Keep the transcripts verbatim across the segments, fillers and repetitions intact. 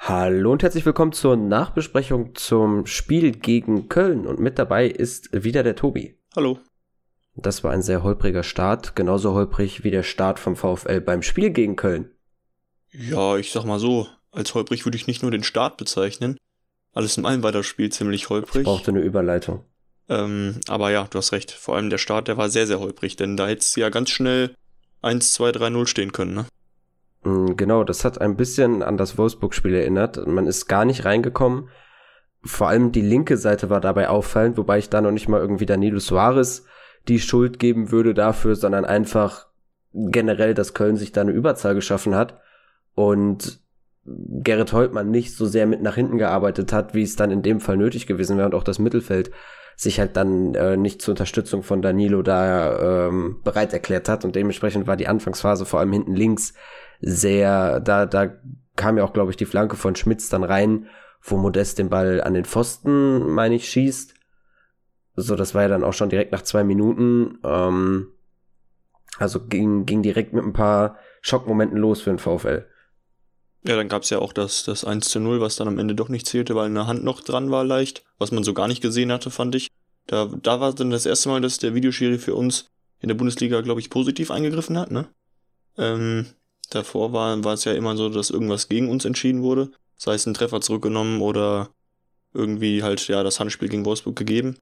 Hallo und herzlich willkommen zur Nachbesprechung zum Spiel gegen Köln. Und mit dabei ist wieder der Tobi. Hallo. Das war ein sehr holpriger Start, genauso holprig wie der Start vom VfL beim Spiel gegen Köln. Ja, ich sag mal so, als holprig würde ich nicht nur den Start bezeichnen. Alles in allem war das Spiel ziemlich holprig. Ich brauchte eine Überleitung. Ähm, aber ja, du hast recht. Vor allem der Start, der war sehr, sehr holprig, denn da hätte es ja ganz schnell eins, zwei, drei, null stehen können, ne? Genau, das hat ein bisschen an das Wolfsburg-Spiel erinnert. Man ist gar nicht reingekommen. Vor allem die linke Seite war dabei auffallend, wobei ich da noch nicht mal irgendwie Danilo Suarez die Schuld geben würde dafür, sondern einfach generell, dass Köln sich da eine Überzahl geschaffen hat und Gerrit Holtmann nicht so sehr mit nach hinten gearbeitet hat, wie es dann in dem Fall nötig gewesen wäre und auch das Mittelfeld sich halt dann äh, nicht zur Unterstützung von Danilo da ähm, bereit erklärt hat und dementsprechend war die Anfangsphase vor allem hinten links sehr, da da kam ja auch, glaube ich, die Flanke von Schmitz dann rein, wo Modest den Ball an den Pfosten, meine ich, schießt. So, das war ja dann auch schon direkt nach zwei Minuten. Ähm, also ging ging direkt mit ein paar Schockmomenten los für den VfL. Ja, dann gab's ja auch das, das eins zu null, was dann am Ende doch nicht zählte, weil eine Hand noch dran war leicht, was man so gar nicht gesehen hatte, fand ich. Da, da war dann das erste Mal, dass der Videoschiri für uns in der Bundesliga, glaube ich, positiv eingegriffen hat, ne? Ähm, davor war, war es ja immer so, dass irgendwas gegen uns entschieden wurde. Sei es ein Treffer zurückgenommen oder irgendwie halt, ja, das Handspiel gegen Wolfsburg gegeben.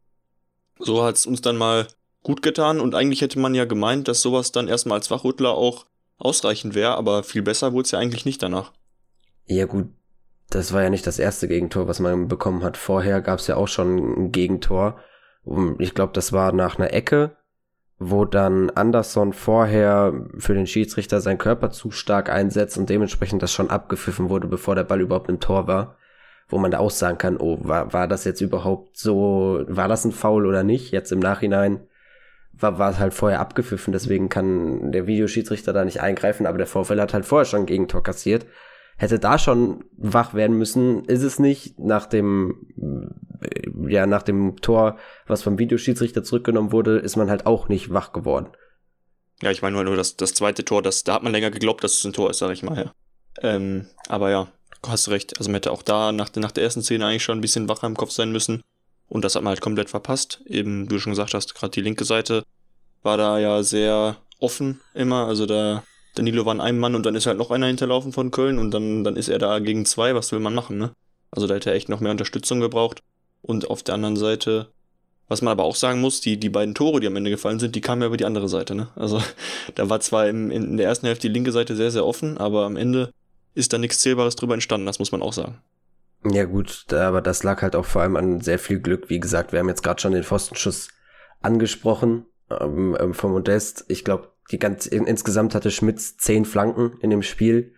So hat's uns dann mal gut getan und eigentlich hätte man ja gemeint, dass sowas dann erstmal als Wachrüttler auch ausreichend wäre, aber viel besser wurde es ja eigentlich nicht danach. Ja gut, das war ja nicht das erste Gegentor, was man bekommen hat. Vorher gab es ja auch schon ein Gegentor. Ich glaube, das war nach einer Ecke, wo dann Anderson vorher für den Schiedsrichter seinen Körper zu stark einsetzt und dementsprechend das schon abgepfiffen wurde, bevor der Ball überhaupt im Tor war. Wo man da auch sagen kann, oh, war, war das jetzt überhaupt so, war das ein Foul oder nicht? Jetzt im Nachhinein war, war es halt vorher abgepfiffen, deswegen kann der Videoschiedsrichter da nicht eingreifen, aber der VfL hat halt vorher schon ein Gegentor kassiert. Hätte da schon wach werden müssen, ist es nicht. Nach dem, ja, nach dem Tor, was vom Videoschiedsrichter zurückgenommen wurde, ist man halt auch nicht wach geworden. Ja, ich meine nur, das, das zweite Tor, das, da hat man länger geglaubt, dass es ein Tor ist, sag ich mal, ja. Ähm, aber ja, du hast recht. Also man hätte auch da nach, nach der ersten Szene eigentlich schon ein bisschen wacher im Kopf sein müssen. Und das hat man halt komplett verpasst. Eben, wie du schon gesagt hast, gerade die linke Seite war da ja sehr offen immer. Also da, Danilo war in einem Mann und dann ist halt noch einer hinterlaufen von Köln und dann, dann ist er da gegen zwei. Was will man machen, ne? Also da hätte er echt noch mehr Unterstützung gebraucht. Und auf der anderen Seite, was man aber auch sagen muss, die, die beiden Tore, die am Ende gefallen sind, die kamen ja über die andere Seite, ne? Also da war zwar im, in der ersten Hälfte die linke Seite sehr, sehr offen, aber am Ende ist da nichts Zählbares drüber entstanden, das muss man auch sagen. Ja gut, aber das lag halt auch vor allem an sehr viel Glück. Wie gesagt, wir haben jetzt gerade schon den Pfostenschuss angesprochen ähm, ähm, von Modest. Ich glaube, die ganz in, insgesamt hatte Schmitz zehn Flanken in dem Spiel.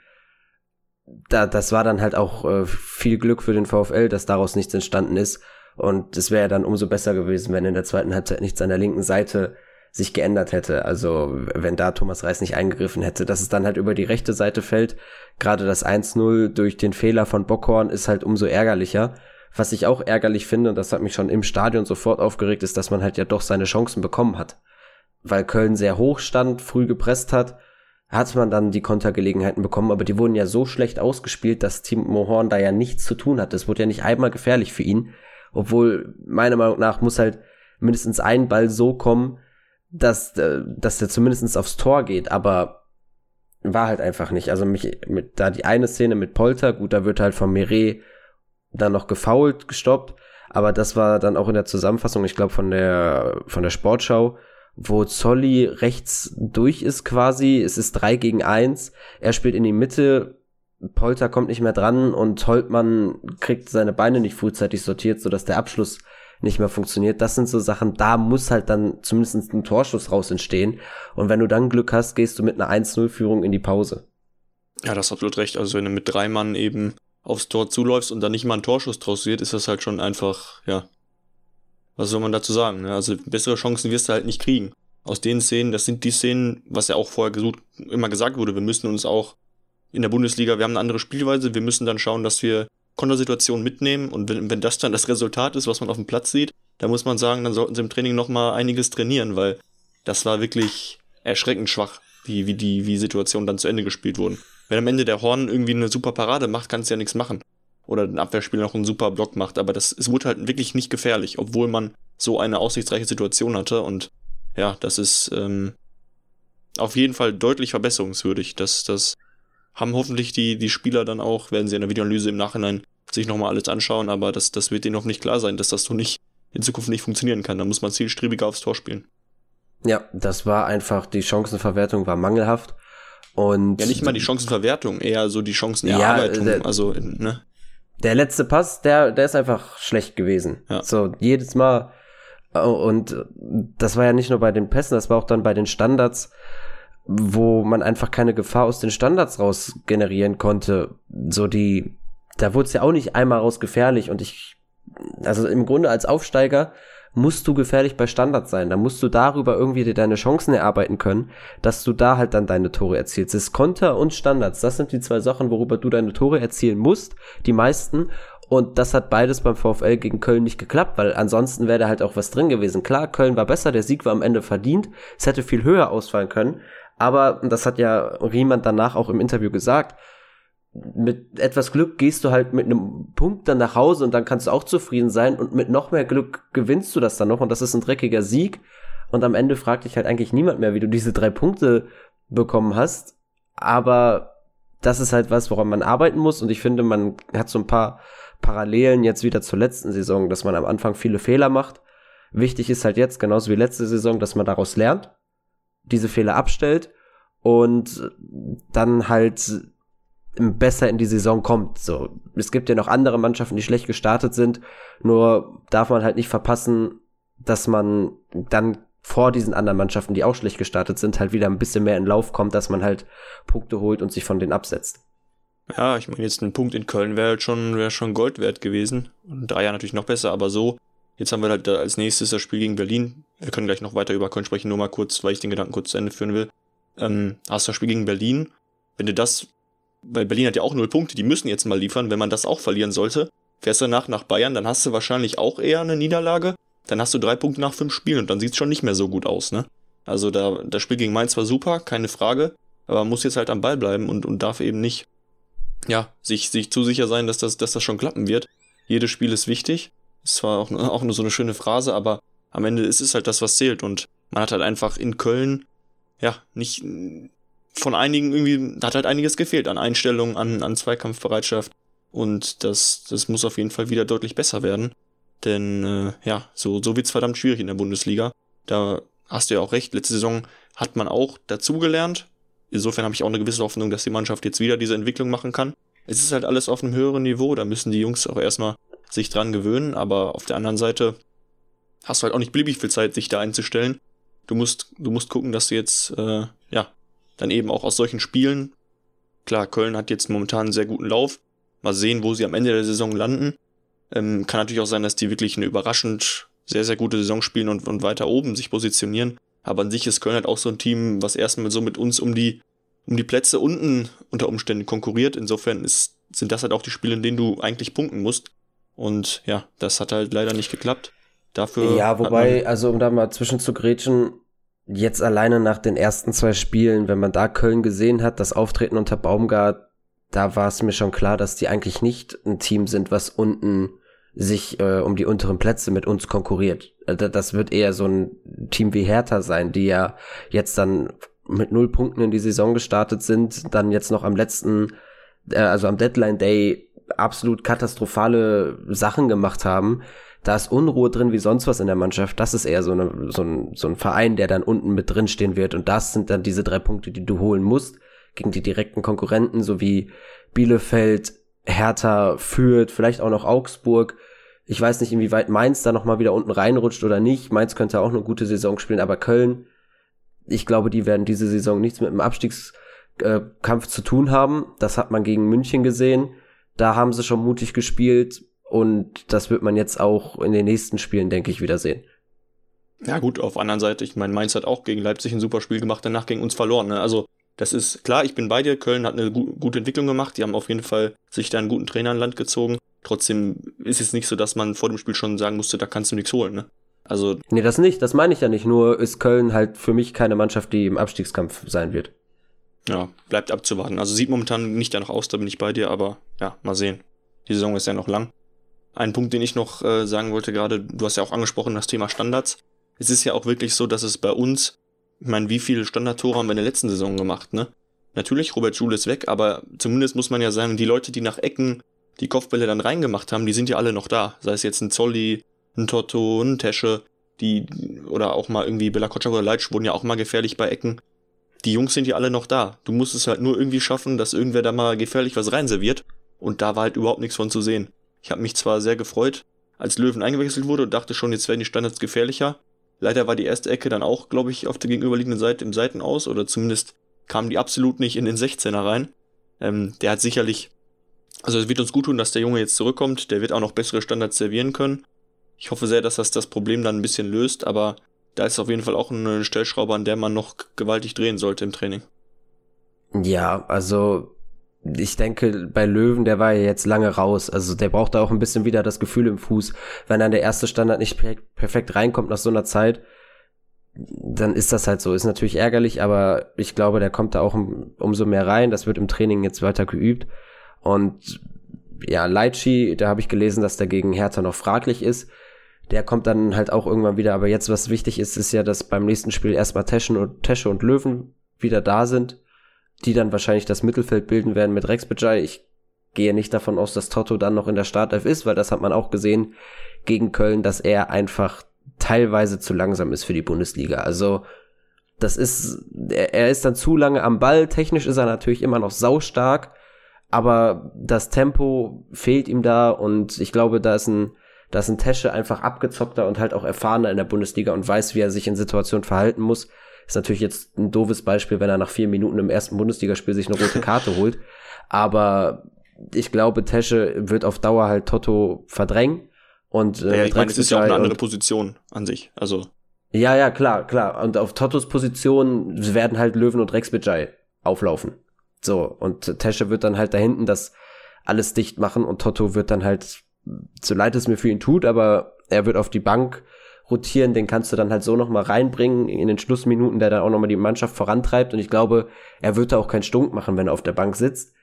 Da, das war dann halt auch äh, viel Glück für den VfL, dass daraus nichts entstanden ist. Und es wäre ja dann umso besser gewesen, wenn in der zweiten Halbzeit nichts an der linken Seite sich geändert hätte. Also wenn da Thomas Reis nicht eingegriffen hätte, dass es dann halt über die rechte Seite fällt. Gerade das eins null durch den Fehler von Bockhorn ist halt umso ärgerlicher. Was ich auch ärgerlich finde, und das hat mich schon im Stadion sofort aufgeregt, ist, dass man halt ja doch seine Chancen bekommen hat. Weil Köln sehr hoch stand, früh gepresst hat, hat man dann die Kontergelegenheiten bekommen, aber die wurden ja so schlecht ausgespielt, dass Timo Horn da ja nichts zu tun hat. Es wurde ja nicht einmal gefährlich für ihn, obwohl meiner Meinung nach muss halt mindestens ein Ball so kommen, dass, dass der zumindest aufs Tor geht, aber war halt einfach nicht. Also mich mit da die eine Szene mit Polter, gut, da wird halt von Meret dann noch gefoult, gestoppt, aber das war dann auch in der Zusammenfassung, ich glaube von der von der Sportschau, wo Zolli rechts durch ist quasi, es ist drei gegen eins, er spielt in die Mitte, Polter kommt nicht mehr dran und Holtmann kriegt seine Beine nicht frühzeitig sortiert, sodass der Abschluss nicht mehr funktioniert. Das sind so Sachen, da muss halt dann zumindest ein Torschuss raus entstehen. Und wenn du dann Glück hast, gehst du mit einer eins null Führung in die Pause. Ja, das hast absolut recht. Also wenn du mit drei Mann eben aufs Tor zuläufst und dann nicht mal ein Torschuss draus wird, ist das halt schon einfach, ja, was soll man dazu sagen? Ne? Also bessere Chancen wirst du halt nicht kriegen. Aus den Szenen, das sind die Szenen, was ja auch vorher gesucht, immer gesagt wurde, wir müssen uns auch in der Bundesliga, wir haben eine andere Spielweise, wir müssen dann schauen, dass wir Kontersituationen mitnehmen und wenn, wenn das dann das Resultat ist, was man auf dem Platz sieht, dann muss man sagen, dann sollten sie im Training nochmal einiges trainieren, weil das war wirklich erschreckend schwach, wie, wie die wie Situationen dann zu Ende gespielt wurden. Wenn am Ende der Horn irgendwie eine super Parade macht, kannst du ja nichts machen. oder ein Abwehrspieler noch einen super Block macht, aber das, es wurde halt wirklich nicht gefährlich, obwohl man so eine aussichtsreiche Situation hatte und ja, das ist ähm, auf jeden Fall deutlich verbesserungswürdig. Das, das haben hoffentlich die, die Spieler dann auch, werden sie in der Videoanalyse im Nachhinein sich nochmal alles anschauen, aber das, das wird denen hoffentlich klar sein, dass das so nicht in Zukunft nicht funktionieren kann. Da muss man zielstrebiger aufs Tor spielen. Ja, das war einfach, die Chancenverwertung war mangelhaft. Und ja, nicht mal die Chancenverwertung, eher so die Chancenerarbeitung. Ja, der, also, ne? Der letzte Pass, der, der ist einfach schlecht gewesen. Ja. So, jedes Mal. Und das war ja nicht nur bei den Pässen, das war auch dann bei den Standards, wo man einfach keine Gefahr aus den Standards raus generieren konnte. So die, da wurde es ja auch nicht einmal raus gefährlich und ich, also im Grunde als Aufsteiger musst du gefährlich bei Standards sein. Da musst du darüber irgendwie dir deine Chancen erarbeiten können, dass du da halt dann deine Tore erzielst. Es Konter und Standards, das sind die zwei Sachen, worüber du deine Tore erzielen musst, die meisten. Und das hat beides beim VfL gegen Köln nicht geklappt, weil ansonsten wäre da halt auch was drin gewesen. Klar, Köln war besser, der Sieg war am Ende verdient, es hätte viel höher ausfallen können, aber das hat ja Riemann danach auch im Interview gesagt, mit etwas Glück gehst du halt mit einem Punkt dann nach Hause und dann kannst du auch zufrieden sein und mit noch mehr Glück gewinnst du das dann noch und das ist ein dreckiger Sieg und am Ende fragt dich halt eigentlich niemand mehr, wie du diese drei Punkte bekommen hast, aber das ist halt was, woran man arbeiten muss und ich finde, man hat so ein paar Parallelen jetzt wieder zur letzten Saison, dass man am Anfang viele Fehler macht. Wichtig ist halt jetzt, genauso wie letzte Saison, dass man daraus lernt, diese Fehler abstellt und dann halt besser in die Saison kommt. So, es gibt ja noch andere Mannschaften, die schlecht gestartet sind, nur darf man halt nicht verpassen, dass man dann vor diesen anderen Mannschaften, die auch schlecht gestartet sind, halt wieder ein bisschen mehr in Lauf kommt, dass man halt Punkte holt und sich von denen absetzt. Ja, ich meine, jetzt ein Punkt in Köln wäre halt schon, wäre schon Gold wert gewesen. Und drei Jahre natürlich noch besser, aber so, jetzt haben wir halt als nächstes das Spiel gegen Berlin. Wir können gleich noch weiter über Köln sprechen, nur mal kurz, weil ich den Gedanken kurz zu Ende führen will. Ähm, hast du das Spiel gegen Berlin, wenn du das, weil Berlin hat ja auch null Punkte, die müssen jetzt mal liefern, wenn man das auch verlieren sollte, fährst du danach nach Bayern, dann hast du wahrscheinlich auch eher eine Niederlage, dann hast du drei Punkte nach fünf Spielen und dann sieht's schon nicht mehr so gut aus, ne? Also da, das Spiel gegen Mainz war super, keine Frage, aber man muss jetzt halt am Ball bleiben und, und darf eben nicht ja, sich, sich zu sicher sein, dass das, dass das schon klappen wird. Jedes Spiel ist wichtig. Es war auch, auch nur so eine schöne Phrase, aber am Ende ist es halt das, was zählt. Und man hat halt einfach in Köln, ja, nicht von einigen irgendwie, da hat halt einiges gefehlt an Einstellungen, an, an Zweikampfbereitschaft. Und das, das muss auf jeden Fall wieder deutlich besser werden. Denn, äh, ja, so, so wird's verdammt schwierig in der Bundesliga. Da hast du ja auch recht. Letzte Saison hat man auch dazugelernt. Insofern habe ich auch eine gewisse Hoffnung, dass die Mannschaft jetzt wieder diese Entwicklung machen kann. Es ist halt alles auf einem höheren Niveau, da müssen die Jungs auch erstmal sich dran gewöhnen, aber auf der anderen Seite hast du halt auch nicht beliebig viel Zeit, sich da einzustellen. Du musst, du musst gucken, dass du jetzt, äh, ja, dann eben auch aus solchen Spielen, klar, Köln hat jetzt momentan einen sehr guten Lauf, mal sehen, wo sie am Ende der Saison landen. Ähm, kann natürlich auch sein, dass die wirklich eine überraschend sehr, sehr gute Saison spielen und, und weiter oben sich positionieren. Aber an sich ist Köln halt auch so ein Team, was erstmal so mit uns um die um die Plätze unten unter Umständen konkurriert. Insofern ist, sind das halt auch die Spiele, in denen du eigentlich punkten musst. Und ja, das hat halt leider nicht geklappt. Dafür ja, wobei, also um da mal zwischen zu grätschen, jetzt alleine nach den ersten zwei Spielen, wenn man da Köln gesehen hat, das Auftreten unter Baumgart, da war es mir schon klar, dass die eigentlich nicht ein Team sind, was unten sich äh, um die unteren Plätze mit uns konkurriert. Das wird eher so ein Team wie Hertha sein, die ja jetzt dann mit null Punkten in die Saison gestartet sind, dann jetzt noch am letzten, äh, also am Deadline Day absolut katastrophale Sachen gemacht haben. Da ist Unruhe drin wie sonst was in der Mannschaft. Das ist eher so, eine, so, ein, so ein Verein, der dann unten mit drin stehen wird. Und das sind dann diese drei Punkte, die du holen musst gegen die direkten Konkurrenten, so wie Bielefeld, Hertha, Fürth, vielleicht auch noch Augsburg. Ich weiß nicht, inwieweit Mainz da nochmal wieder unten reinrutscht oder nicht. Mainz könnte auch eine gute Saison spielen, aber Köln, ich glaube, die werden diese Saison nichts mit dem Abstiegskampf zu tun haben. Das hat man gegen München gesehen. Da haben sie schon mutig gespielt und das wird man jetzt auch in den nächsten Spielen, denke ich, wieder sehen. Ja gut, auf der anderen Seite, ich meine, Mainz hat auch gegen Leipzig ein super Spiel gemacht, danach gegen uns verloren. Ne? Also das ist klar, ich bin bei dir, Köln hat eine gu- gute Entwicklung gemacht, die haben auf jeden Fall sich da einen guten Trainer an Land gezogen. Trotzdem ist es nicht so, dass man vor dem Spiel schon sagen musste, da kannst du nichts holen. Ne? Also nee, das nicht, das meine ich ja nicht. Nur ist Köln halt für mich keine Mannschaft, die im Abstiegskampf sein wird. Ja, bleibt abzuwarten. Also sieht momentan nicht danach aus, da bin ich bei dir, aber ja, mal sehen. Die Saison ist ja noch lang. Ein Punkt, den ich noch äh, sagen wollte gerade, du hast ja auch angesprochen, das Thema Standards. Es ist ja auch wirklich so, dass es bei uns, ich meine, wie viele Standardtore haben wir in der letzten Saison gemacht, ne? Natürlich, Robert Schule ist weg, aber zumindest muss man ja sagen, die Leute, die nach Ecken die Kopfbälle dann reingemacht haben, die sind ja alle noch da. Sei es jetzt ein Zolli, ein Totto, ein Tesche, die, oder auch mal irgendwie Bella Kotschap oder Leitsch wurden ja auch mal gefährlich bei Ecken. Die Jungs sind ja alle noch da. Du musst es halt nur irgendwie schaffen, dass irgendwer da mal gefährlich was reinserviert. Und da war halt überhaupt nichts von zu sehen. Ich habe mich zwar sehr gefreut, als Löwen eingewechselt wurde und dachte schon, jetzt werden die Standards gefährlicher. Leider war die erste Ecke dann auch, glaube ich, auf der gegenüberliegenden Seite im Seitenaus, oder zumindest kamen die absolut nicht in den sechzehner rein. Ähm, der hat sicherlich, also es wird uns gut tun, dass der Junge jetzt zurückkommt. Der wird auch noch bessere Standards servieren können. Ich hoffe sehr, dass das das Problem dann ein bisschen löst, aber da ist auf jeden Fall auch eine Stellschraube, an der man noch gewaltig drehen sollte im Training. Ja, also ich denke, bei Löwen, der war ja jetzt lange raus. Also der braucht da auch ein bisschen wieder das Gefühl im Fuß. Wenn dann der erste Standard nicht per- perfekt reinkommt nach so einer Zeit, dann ist das halt so. Ist natürlich ärgerlich, aber ich glaube, der kommt da auch um, umso mehr rein. Das wird im Training jetzt weiter geübt. Und ja, Leitschi, da habe ich gelesen, dass der gegen Hertha noch fraglich ist. Der kommt dann halt auch irgendwann wieder. Aber jetzt, was wichtig ist, ist ja, dass beim nächsten Spiel erstmal Teschen und, Tesche und Löwen wieder da sind, die dann wahrscheinlich das Mittelfeld bilden werden mit Rex Bejai. Ich gehe nicht davon aus, dass Totto dann noch in der Startelf ist, weil das hat man auch gesehen gegen Köln, dass er einfach teilweise zu langsam ist für die Bundesliga. Also das ist, er, er ist dann zu lange am Ball. Technisch ist er natürlich immer noch saustark, aber das Tempo fehlt ihm da und ich glaube, da ist ein, da ist ein Tesche einfach abgezockter und halt auch erfahrener in der Bundesliga und weiß, wie er sich in Situationen verhalten muss. Ist natürlich jetzt ein doofes Beispiel, wenn er nach vier Minuten im ersten Bundesligaspiel sich eine rote Karte holt. Aber ich glaube, Tesche wird auf Dauer halt Totto verdrängen. Und, äh, ja, ich meine, es ist ja auch eine andere Position an sich. Also ja, ja, klar, klar. Und auf Tottos Position werden halt Löwen und Rex Bejai auflaufen. So, und Tesche wird dann halt da hinten das alles dicht machen und Totto wird dann halt, so leid es mir für ihn tut, aber er wird auf die Bank rotieren, den kannst du dann halt so nochmal reinbringen in den Schlussminuten, der dann auch nochmal die Mannschaft vorantreibt und ich glaube, er wird da auch keinen Stunk machen, wenn er auf der Bank sitzt,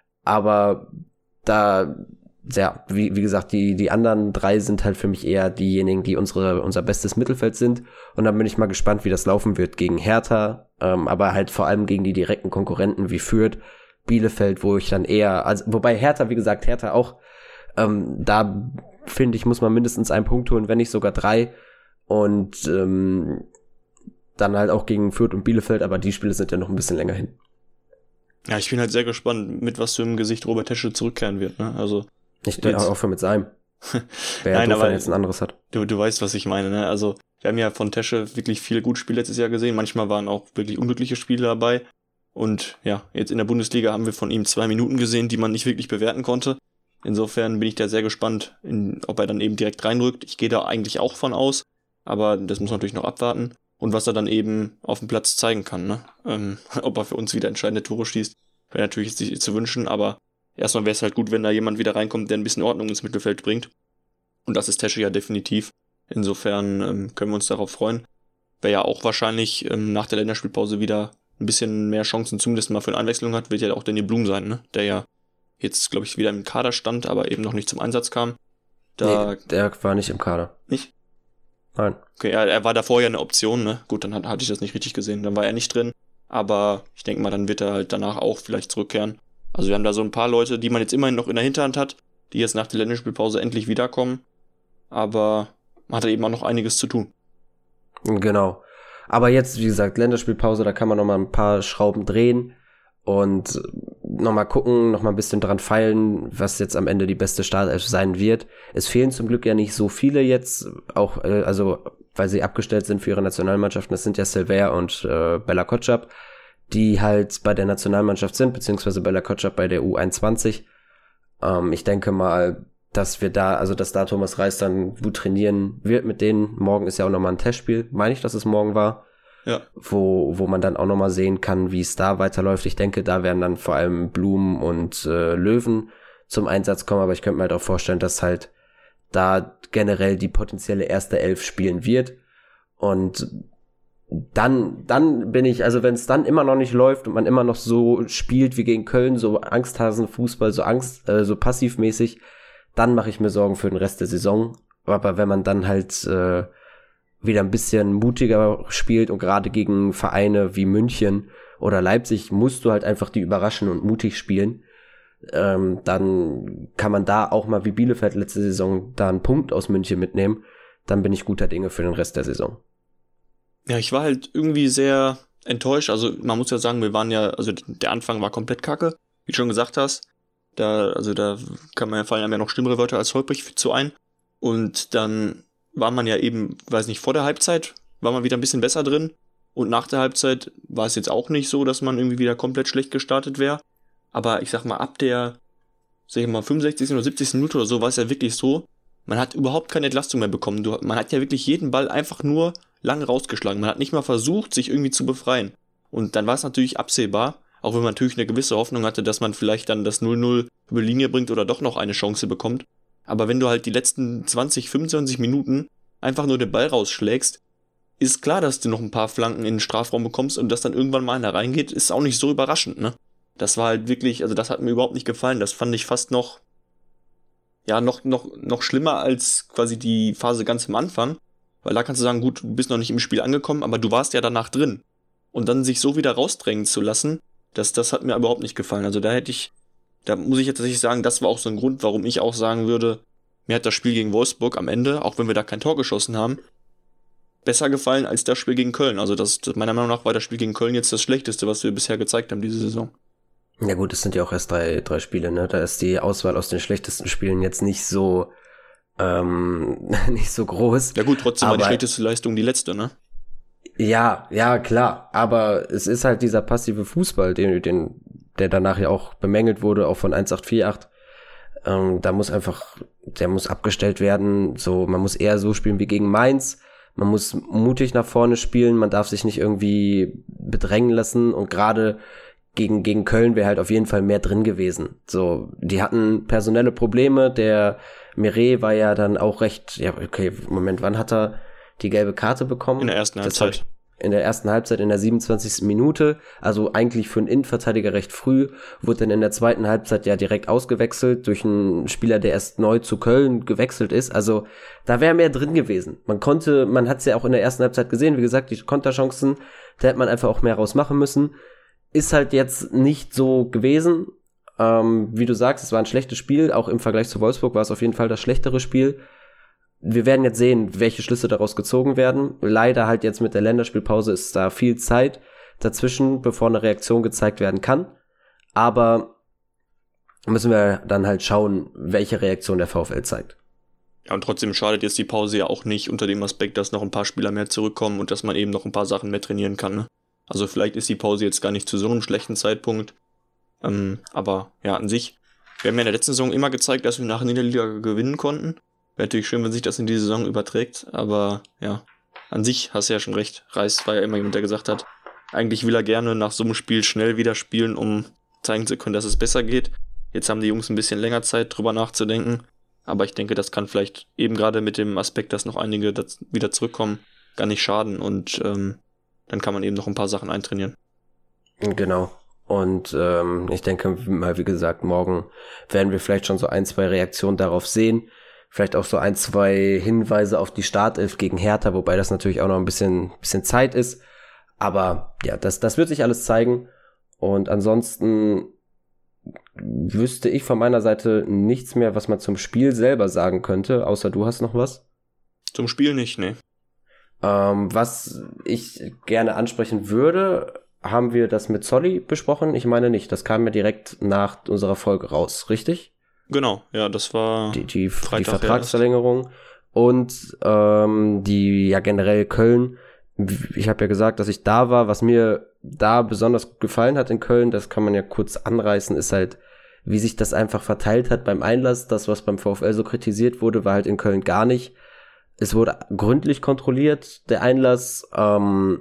aber da, ja, wie, wie gesagt, die, die anderen drei sind halt für mich eher diejenigen, die unsere, unser bestes Mittelfeld sind und dann bin ich mal gespannt, wie das laufen wird gegen Hertha, ähm, aber halt vor allem gegen die direkten Konkurrenten wie Fürth, Bielefeld, wo ich dann eher, also wobei Hertha, wie gesagt, Hertha auch, ähm, da finde ich, muss man mindestens einen Punkt holen, wenn nicht sogar drei. Und ähm, dann halt auch gegen Fürth und Bielefeld, aber die Spiele sind ja noch ein bisschen länger hin. Ja, ich bin halt sehr gespannt, mit was für einem Gesicht Robert Tesche zurückkehren wird, ne? Also ich denke auch für mit seinem. Wer Nein, ja doof, aber jetzt ein anderes hat. Du, du weißt, was ich meine, ne? Also wir haben ja von Tesche wirklich viele gute Spiele letztes Jahr gesehen. Manchmal waren auch wirklich unglückliche Spiele dabei. Und ja, jetzt in der Bundesliga haben wir von ihm zwei Minuten gesehen, die man nicht wirklich bewerten konnte. Insofern bin ich da sehr gespannt, in, ob er dann eben direkt reinrückt. Ich gehe da eigentlich auch von aus. Aber das muss man natürlich noch abwarten. Und was er dann eben auf dem Platz zeigen kann, ne? Ähm, ob er für uns wieder entscheidende Tore schießt, wäre natürlich sich zu wünschen. Aber erstmal wäre es halt gut, wenn da jemand wieder reinkommt, der ein bisschen Ordnung ins Mittelfeld bringt. Und das ist Tesche ja definitiv. Insofern ähm, können wir uns darauf freuen. Wer ja auch wahrscheinlich ähm, nach der Länderspielpause wieder ein bisschen mehr Chancen zumindest mal für eine Einwechslung hat, wird ja auch Danny Blum sein, ne? Der ja jetzt, glaube ich, wieder im Kader stand, aber eben noch nicht zum Einsatz kam. Da Nee, der war nicht im Kader. Nicht? Nein. Okay, er, er war davor ja eine Option, ne? Gut, dann hat, hatte ich das nicht richtig gesehen. Dann war er nicht drin. Aber ich denke mal, dann wird er halt danach auch vielleicht zurückkehren. Also wir haben da so ein paar Leute, die man jetzt immerhin noch in der Hinterhand hat, die jetzt nach der Länderspielpause endlich wiederkommen. Aber man hat eben auch noch einiges zu tun. Genau. Aber jetzt, wie gesagt, Länderspielpause, da kann man noch mal ein paar Schrauben drehen und noch mal gucken, noch mal ein bisschen dran feilen, was jetzt am Ende die beste Startelf sein wird. Es fehlen zum Glück ja nicht so viele jetzt, auch äh, also weil sie abgestellt sind für ihre Nationalmannschaften. Das sind ja Silver und äh, Bella Kotschap, die halt bei der Nationalmannschaft sind, beziehungsweise Bella Kotschap bei der U einundzwanzig. Ähm, ich denke mal, dass wir da, also dass da Thomas Reis dann gut trainieren wird mit denen. Morgen ist ja auch nochmal ein Testspiel, meine ich, dass es morgen war. Ja. Wo, wo man dann auch nochmal sehen kann, wie es da weiterläuft. Ich denke, da werden dann vor allem Blumen und äh, Löwen zum Einsatz kommen, aber ich könnte mir halt auch vorstellen, dass halt da generell die potenzielle erste Elf spielen wird. Und dann, dann bin ich, also wenn es dann immer noch nicht läuft und man immer noch so spielt wie gegen Köln, so Angsthasenfußball, so Angst, äh, so passivmäßig, dann mache ich mir Sorgen für den Rest der Saison. Aber wenn man dann halt äh, wieder ein bisschen mutiger spielt und gerade gegen Vereine wie München oder Leipzig musst du halt einfach die überraschen und mutig spielen, ähm, dann kann man da auch mal wie Bielefeld letzte Saison da einen Punkt aus München mitnehmen. Dann bin ich guter Dinge für den Rest der Saison. Ja, ich war halt irgendwie sehr enttäuscht. Also man muss ja sagen, wir waren ja, also der Anfang war komplett kacke, wie du schon gesagt hast. Da, also da kann man ja fallen einem ja noch schlimmere Wörter als holprig zu ein. Und dann war man ja eben, weiß nicht, vor der Halbzeit war man wieder ein bisschen besser drin. Und nach der Halbzeit war es jetzt auch nicht so, dass man irgendwie wieder komplett schlecht gestartet wäre. Aber ich sag mal, ab der, sag ich mal, fünfundsechzigsten oder siebzigsten Minute oder so war es ja wirklich so, man hat überhaupt keine Entlastung mehr bekommen. Du, man hat ja wirklich jeden Ball einfach nur lang rausgeschlagen. Man hat nicht mal versucht, sich irgendwie zu befreien. Und dann war es natürlich absehbar, auch wenn man natürlich eine gewisse Hoffnung hatte, dass man vielleicht dann das null null über die Linie bringt oder doch noch eine Chance bekommt. Aber wenn du halt die letzten zwanzig, fünfundzwanzig Minuten einfach nur den Ball rausschlägst, ist klar, dass du noch ein paar Flanken in den Strafraum bekommst und dass dann irgendwann mal einer reingeht, ist auch nicht so überraschend, ne? Das war halt wirklich, also das hat mir überhaupt nicht gefallen. Das fand ich fast noch, ja, noch, noch, noch schlimmer als quasi die Phase ganz am Anfang. Weil da kannst du sagen, gut, du bist noch nicht im Spiel angekommen, aber du warst ja danach drin. Und dann sich so wieder rausdrängen zu lassen, das, das hat mir überhaupt nicht gefallen. Also da hätte ich, da muss ich jetzt tatsächlich sagen, das war auch so ein Grund, warum ich auch sagen würde, mir hat das Spiel gegen Wolfsburg am Ende, auch wenn wir da kein Tor geschossen haben, besser gefallen als das Spiel gegen Köln. Also das, das meiner Meinung nach war das Spiel gegen Köln jetzt das Schlechteste, was wir bisher gezeigt haben diese Saison. Ja gut, es sind ja auch erst drei, drei Spiele, ne? Da ist die Auswahl aus den schlechtesten Spielen jetzt nicht so, ähm, nicht so groß. Ja gut, trotzdem aber war die schlechteste Leistung die letzte, ne? Ja, ja, klar. Aber es ist halt dieser passive Fußball, den, den, der danach ja auch bemängelt wurde, auch von eins acht vier acht. Ähm, da muss einfach, der muss abgestellt werden. So, man muss eher so spielen wie gegen Mainz. Man muss mutig nach vorne spielen. Man darf sich nicht irgendwie bedrängen lassen. Und gerade gegen, gegen Köln wäre halt auf jeden Fall mehr drin gewesen. So, die hatten personelle Probleme. Der Meret war ja dann auch recht, ja, okay, Moment, wann hat er die gelbe Karte bekommen? In der ersten Halbzeit. In der ersten Halbzeit, in der siebenundzwanzigsten Minute, also eigentlich für einen Innenverteidiger recht früh, wurde dann in der zweiten Halbzeit ja direkt ausgewechselt durch einen Spieler, der erst neu zu Köln gewechselt ist. Also da wäre mehr drin gewesen. Man konnte, man hat es ja auch in der ersten Halbzeit gesehen, wie gesagt, die Konterchancen, da hätte man einfach auch mehr rausmachen müssen. Ist halt jetzt nicht so gewesen. Ähm, wie du sagst, es war ein schlechtes Spiel, auch im Vergleich zu Wolfsburg war es auf jeden Fall das schlechtere Spiel. Wir werden jetzt sehen, welche Schlüsse daraus gezogen werden. Leider halt jetzt mit der Länderspielpause ist da viel Zeit dazwischen, bevor eine Reaktion gezeigt werden kann. Aber müssen wir dann halt schauen, welche Reaktion der VfL zeigt. Ja, und trotzdem schadet jetzt die Pause ja auch nicht unter dem Aspekt, dass noch ein paar Spieler mehr zurückkommen und dass man eben noch ein paar Sachen mehr trainieren kann, ne? Also vielleicht ist die Pause jetzt gar nicht zu so einem schlechten Zeitpunkt. Ähm, aber ja, an sich, wir haben ja in der letzten Saison immer gezeigt, dass wir nach der Niederlage gewinnen konnten. Wäre natürlich schön, wenn sich das in die Saison überträgt, aber ja, an sich hast du ja schon recht. Reis war ja immer jemand, der gesagt hat, eigentlich will er gerne nach so einem Spiel schnell wieder spielen, um zeigen zu können, dass es besser geht. Jetzt haben die Jungs ein bisschen länger Zeit, drüber nachzudenken, aber ich denke, das kann vielleicht eben gerade mit dem Aspekt, dass noch einige wieder zurückkommen, gar nicht schaden und ähm, dann kann man eben noch ein paar Sachen eintrainieren. Genau. Und ähm, ich denke mal, wie gesagt, morgen werden wir vielleicht schon so ein, zwei Reaktionen darauf sehen. Vielleicht auch so ein, zwei Hinweise auf die Startelf gegen Hertha, wobei das natürlich auch noch ein bisschen, bisschen Zeit ist. Aber ja, das, das wird sich alles zeigen. Und ansonsten wüsste ich von meiner Seite nichts mehr, was man zum Spiel selber sagen könnte, außer du hast noch was? Zum Spiel nicht, ne. Ähm, was ich gerne ansprechen würde, haben wir das mit Solly besprochen? Ich meine nicht, das kam ja direkt nach unserer Folge raus, richtig? Genau, ja, das war die, die, die Vertragsverlängerung und ähm, die ja generell Köln. Ich habe ja gesagt, dass ich da war. Was mir da besonders gefallen hat in Köln, das kann man ja kurz anreißen, ist halt, wie sich das einfach verteilt hat beim Einlass. Das, was beim VfL so kritisiert wurde, war halt in Köln gar nicht. Es wurde gründlich kontrolliert, der Einlass. Ähm,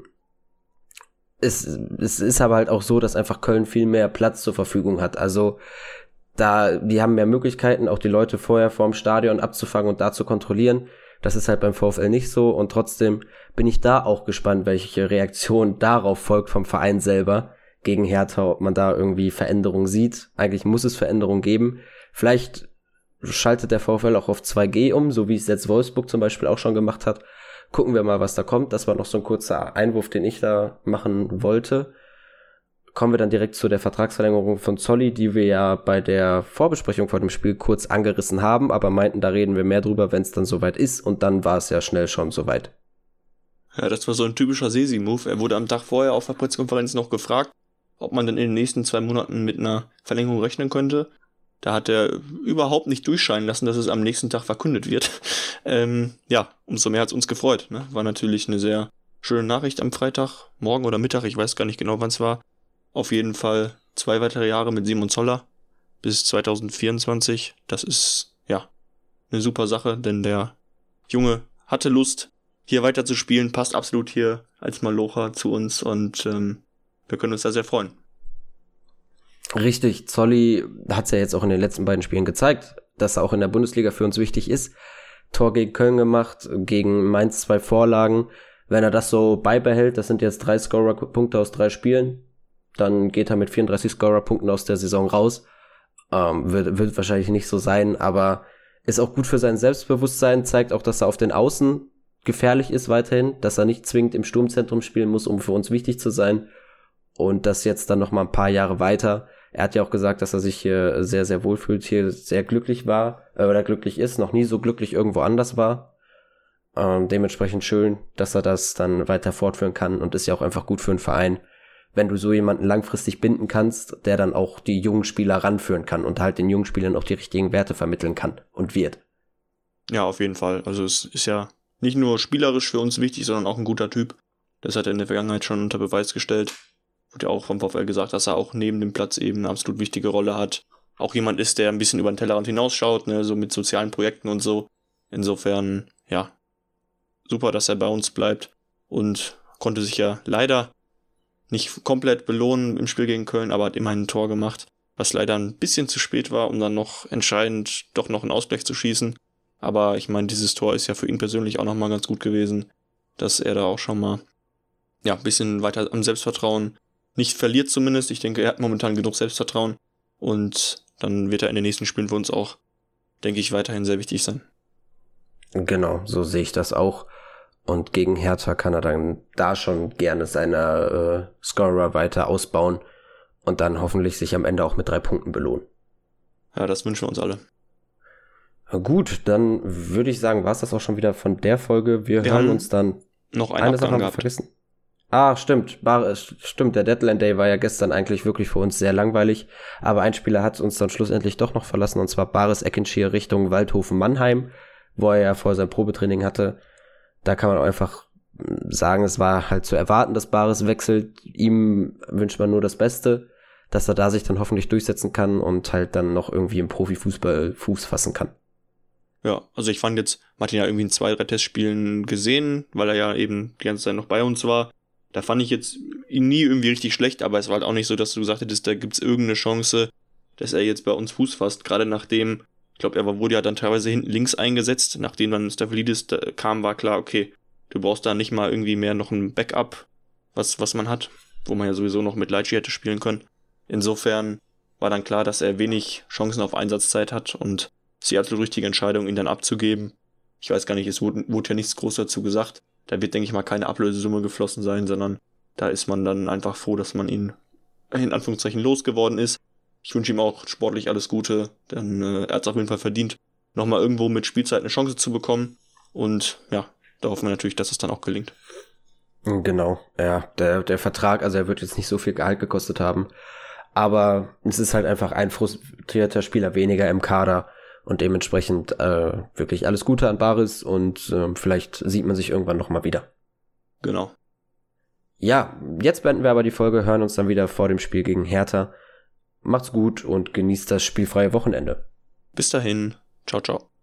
es, es ist aber halt auch so, dass einfach Köln viel mehr Platz zur Verfügung hat. Also da, die haben mehr Möglichkeiten, auch die Leute vorher vorm Stadion abzufangen und da zu kontrollieren. Das ist halt beim VfL nicht so und trotzdem bin ich da auch gespannt, welche Reaktion darauf folgt vom Verein selber gegen Hertha, ob man da irgendwie Veränderungen sieht. Eigentlich muss es Veränderungen geben. Vielleicht schaltet der VfL auch auf zwei G um, so wie es jetzt Wolfsburg zum Beispiel auch schon gemacht hat. Gucken wir mal, was da kommt. Das war noch so ein kurzer Einwurf, den ich da machen wollte. Kommen wir dann direkt zu der Vertragsverlängerung von Zolli, die wir ja bei der Vorbesprechung vor dem Spiel kurz angerissen haben, aber meinten, da reden wir mehr drüber, wenn es dann soweit ist. Und dann war es ja schnell schon soweit. Ja, das war so ein typischer Sesi-Move. Er wurde am Tag vorher auf der Pressekonferenz noch gefragt, ob man dann in den nächsten zwei Monaten mit einer Verlängerung rechnen könnte. Da hat er überhaupt nicht durchscheinen lassen, dass es am nächsten Tag verkündet wird. ähm, ja, umso mehr hat es uns gefreut. Ne? War natürlich eine sehr schöne Nachricht am Freitag, morgen oder Mittag, ich weiß gar nicht genau, wann es war. Auf jeden Fall zwei weitere Jahre mit Simon Zoller bis zwanzig vierundzwanzig. Das ist, ja, eine super Sache, denn der Junge hatte Lust, hier weiter zu spielen, passt absolut hier als Malocher zu uns und ähm, wir können uns da sehr freuen. Richtig, Zolli hat es ja jetzt auch in den letzten beiden Spielen gezeigt, dass er auch in der Bundesliga für uns wichtig ist. Tor gegen Köln gemacht, gegen Mainz zwei Vorlagen. Wenn er das so beibehält, das sind jetzt drei Scorer-Punkte aus drei Spielen, dann geht er mit vierunddreißig Scorer-Punkten aus der Saison raus. Ähm, wird, wird wahrscheinlich nicht so sein, aber ist auch gut für sein Selbstbewusstsein, zeigt auch, dass er auf den Außen gefährlich ist weiterhin, dass er nicht zwingend im Sturmzentrum spielen muss, um für uns wichtig zu sein. Und das jetzt dann noch mal ein paar Jahre weiter. Er hat ja auch gesagt, dass er sich hier sehr, sehr wohl fühlt, hier sehr glücklich war, äh, oder glücklich ist, noch nie so glücklich irgendwo anders war. Ähm, dementsprechend schön, dass er das dann weiter fortführen kann und ist ja auch einfach gut für einen Verein, wenn du so jemanden langfristig binden kannst, der dann auch die jungen Spieler ranführen kann und halt den jungen Spielern auch die richtigen Werte vermitteln kann und wird. Ja, auf jeden Fall. Also es ist ja nicht nur spielerisch für uns wichtig, sondern auch ein guter Typ. Das hat er in der Vergangenheit schon unter Beweis gestellt. Wurde ja auch vom VfL gesagt, dass er auch neben dem Platz eben eine absolut wichtige Rolle hat. Auch jemand ist, der ein bisschen über den Tellerrand hinausschaut, ne, so mit sozialen Projekten und so. Insofern, ja, super, dass er bei uns bleibt und konnte sich ja leider nicht komplett belohnen im Spiel gegen Köln, aber hat immerhin ein Tor gemacht, was leider ein bisschen zu spät war, um dann noch entscheidend doch noch einen Ausgleich zu schießen. Aber ich meine, dieses Tor ist ja für ihn persönlich auch nochmal ganz gut gewesen, dass er da auch schon mal ja ein bisschen weiter am Selbstvertrauen nicht verliert zumindest. Ich denke, er hat momentan genug Selbstvertrauen und dann wird er in den nächsten Spielen für uns auch, denke ich, weiterhin sehr wichtig sein. Genau, so sehe ich das auch. Und gegen Hertha kann er dann da schon gerne seine äh, Scorer weiter ausbauen und dann hoffentlich sich am Ende auch mit drei Punkten belohnen. Ja, das wünschen wir uns alle. Na gut, dann würde ich sagen, war es das auch schon wieder von der Folge. Wir, wir hören uns dann... Noch eine, eine Sache haben wir vergessen. Ah, stimmt. Bar, stimmt, der Deadline Day war ja gestern eigentlich wirklich für uns sehr langweilig. Aber ein Spieler hat uns dann schlussendlich doch noch verlassen, und zwar Baris Ekinci Richtung Waldhofen-Mannheim, wo er ja vor seinem Probetraining hatte. Da kann man auch einfach sagen, es war halt zu erwarten, dass Baris wechselt. Ihm wünscht man nur das Beste, dass er da sich dann hoffentlich durchsetzen kann und halt dann noch irgendwie im Profifußball Fuß fassen kann. Ja, also ich fand jetzt, Martin ja irgendwie in zwei, drei Testspielen gesehen, weil er ja eben die ganze Zeit noch bei uns war. Da fand ich jetzt ihn nie irgendwie richtig schlecht, aber es war halt auch nicht so, dass du gesagt hättest, da gibt's irgendeine Chance, dass er jetzt bei uns Fuß fasst. Gerade nachdem, ich glaube, er wurde ja dann teilweise hinten links eingesetzt. Nachdem dann Stavlidis kam, war klar, okay, du brauchst da nicht mal irgendwie mehr noch ein Backup, was was man hat, wo man ja sowieso noch mit Leitchi hätte spielen können. Insofern war dann klar, dass er wenig Chancen auf Einsatzzeit hat und es ist die absolut richtige Entscheidung, ihn dann abzugeben. Ich weiß gar nicht, es wurde, wurde ja nichts groß dazu gesagt. Da wird, denke ich mal, keine Ablösesumme geflossen sein, sondern da ist man dann einfach froh, dass man ihn in Anführungszeichen losgeworden ist. Ich wünsche ihm auch sportlich alles Gute, denn äh, er hat es auf jeden Fall verdient, nochmal irgendwo mit Spielzeit eine Chance zu bekommen. Und ja, da hoffen wir natürlich, dass es dann auch gelingt. Genau, ja, der, der Vertrag, also er wird jetzt nicht so viel Gehalt gekostet haben, aber es ist halt einfach ein frustrierter Spieler weniger im Kader. Und dementsprechend äh, wirklich alles Gute an Baris und äh, vielleicht sieht man sich irgendwann nochmal wieder. Genau. Ja, jetzt beenden wir aber die Folge, hören uns dann wieder vor dem Spiel gegen Hertha. Macht's gut und genießt das spielfreie Wochenende. Bis dahin. Ciao, ciao.